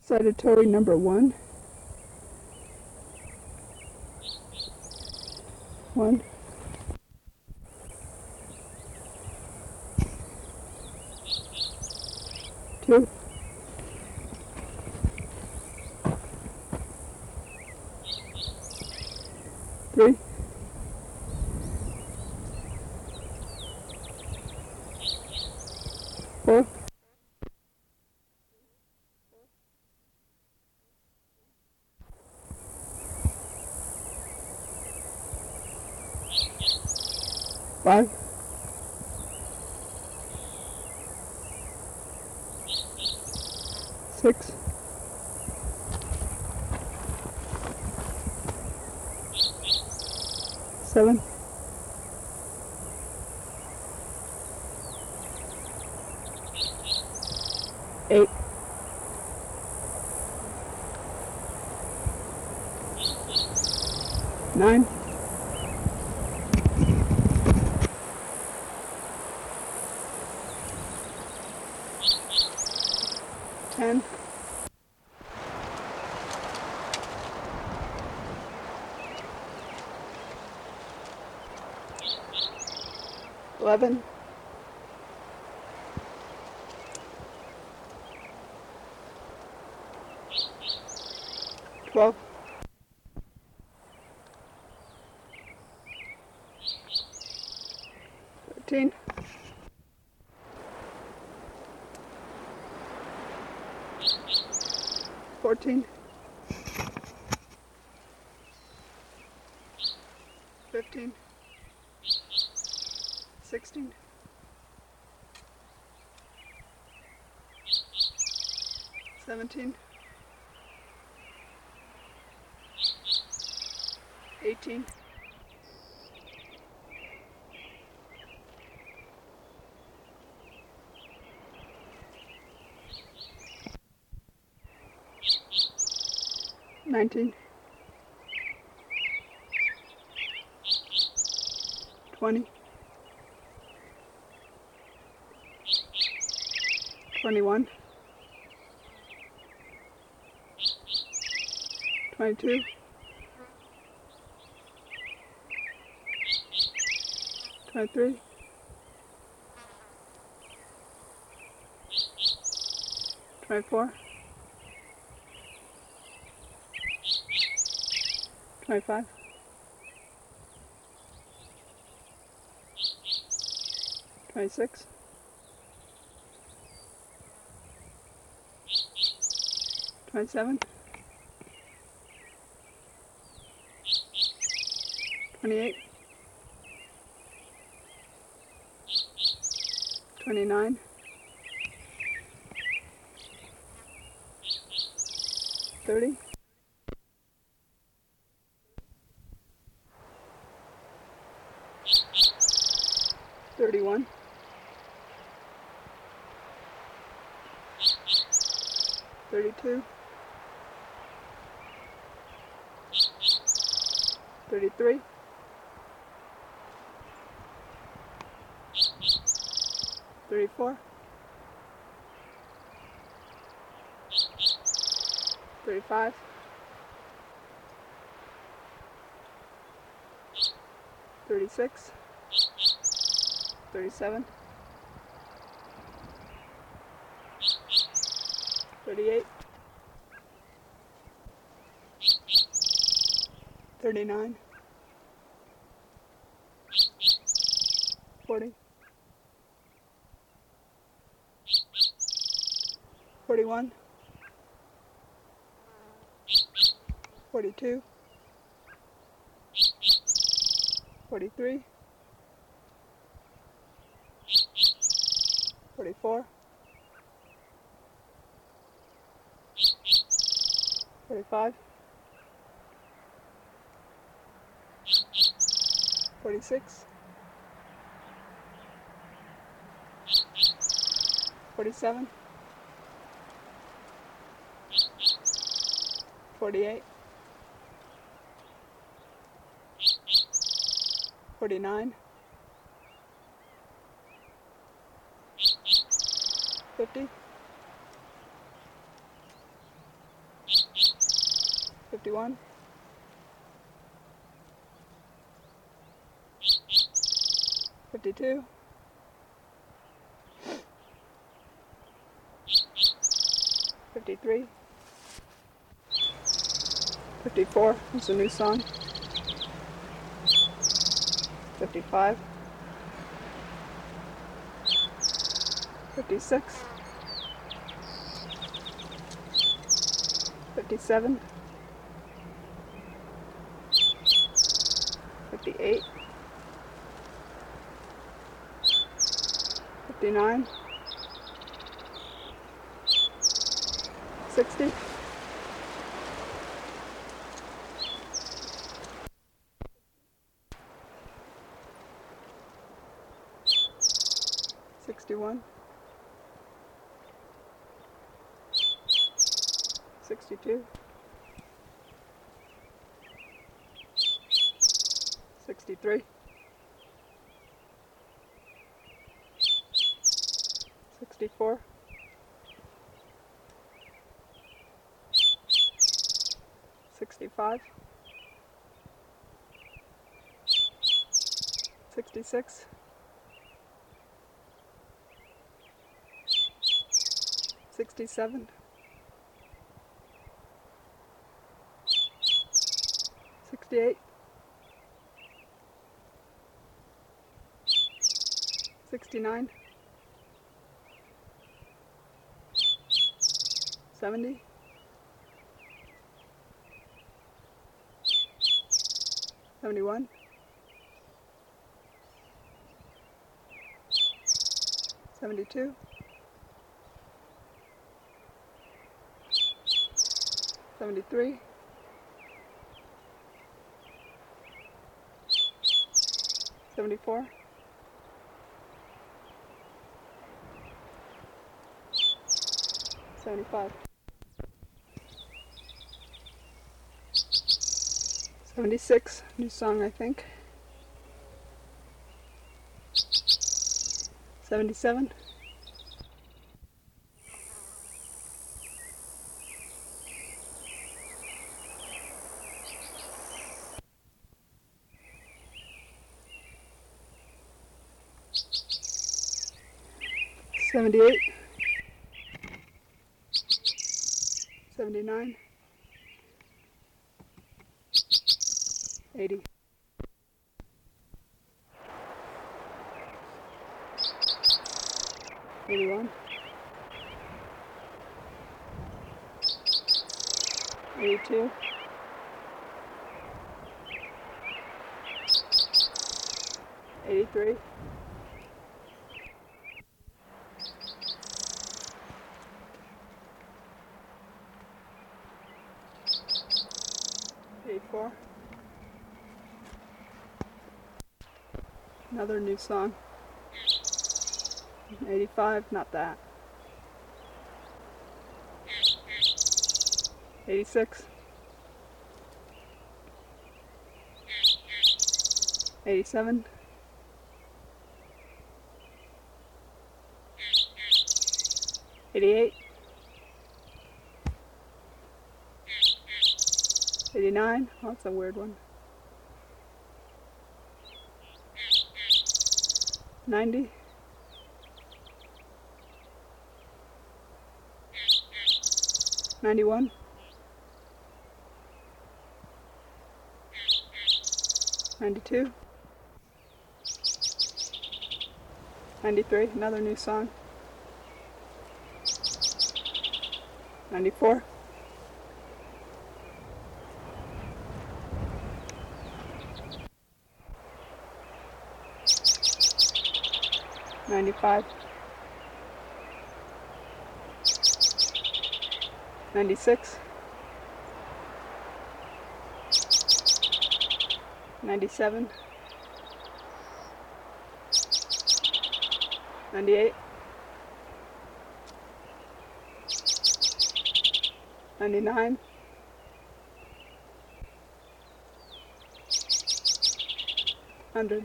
Citatory number 1. 1. 2. 3. 4. 5. 6. 7. 8. 9. 10. 11. 12. 13. 14. 15. 16. 17. 18. 19. 20. 21. 22. 23. 24. 25. 26. 27. 28. 29. 30. 31. 32. 33. 34. 35. 36. 37. 38. 39. 40. 41. 42. 43. 44. 45. 46. 47. 48. 49. 50. 51, 52, 53, 54 is a new song, 55, 56, 57, 58, 59, 60, 61, 62, 63, 64, 65, 66, 67, 68, 69, 70, 71, 72, 73, 74, 75, 76, new song I think, 77, 78, 79, 80, 81, 82, 83, 84, another new song, 85, not that, 86, 87, 88, 89, oh, that's a weird one, 90, 91, 92, 93, another new song, 94, 95, 96, 97, 98, 99, 100.